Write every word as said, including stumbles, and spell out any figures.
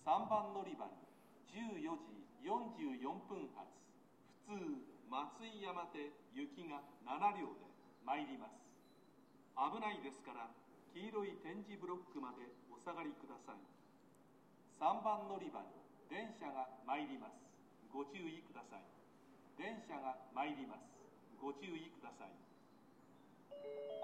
さんばん乗り場にじゅうよじよんじゅうよんぷん発普通松井山手行きがなな両で参ります。危ないですから黄色い点字ブロックまでお下がりください。さんばん乗り場に電車が参ります。ご注意ください。電車が参ります。ご注意ください。